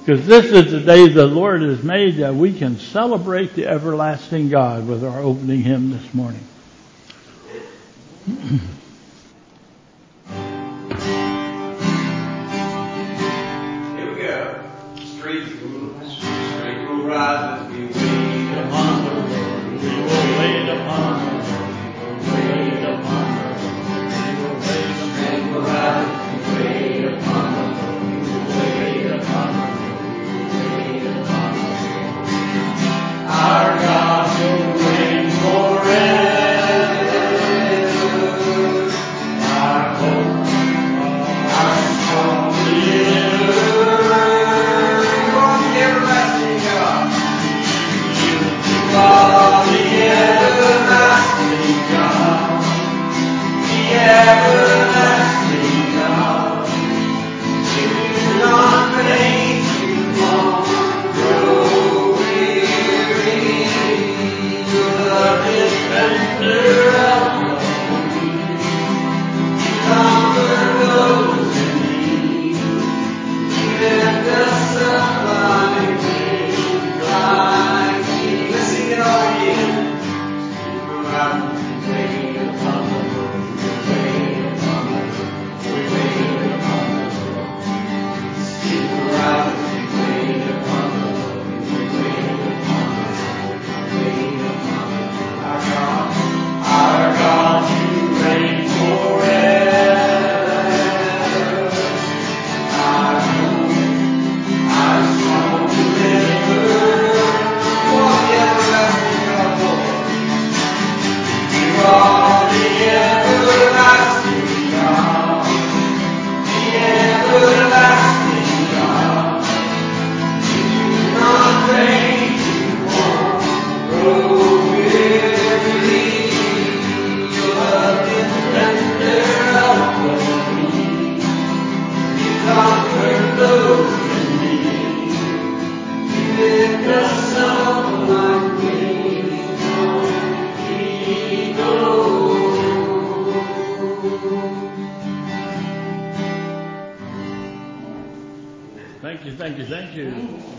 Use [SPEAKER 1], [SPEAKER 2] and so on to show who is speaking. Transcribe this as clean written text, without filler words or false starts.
[SPEAKER 1] Because this is the day the Lord has made, that we can celebrate the everlasting God with our opening hymn this morning.
[SPEAKER 2] Here we go. Streets will rise as we wait upon the Lord. We will wait upon the Lord. We will wait upon the Lord. We will wait upon the Lord. Streets will rise as we wait upon the Lord. We will wait upon the Lord. Our God will reign forever. Our hope, our strong deliverer. On the everlasting God. You are the everlasting God. The everlasting God. You do not faint, you won't grow weary. You are the defender of the weak. You comfort those in need. You lift us up like wings, like eagles. Let's sing it all again. We wait upon the Lord. We wait upon the Lord. We wait upon the Lord. Speak aloud as we wait upon the Lord. We wait upon the Lord. We wait upon the Lord. Our God, you reign forever. Our hope, our strong deliverer. You are the everlasting God, Lord. You are the everlasting God. The everlasting God. You do not faint, you won't grow weary. You are the defender of the weak. You comfort those in need. You lift us up like wings on eagles.
[SPEAKER 1] Thank you, thank you, thank you.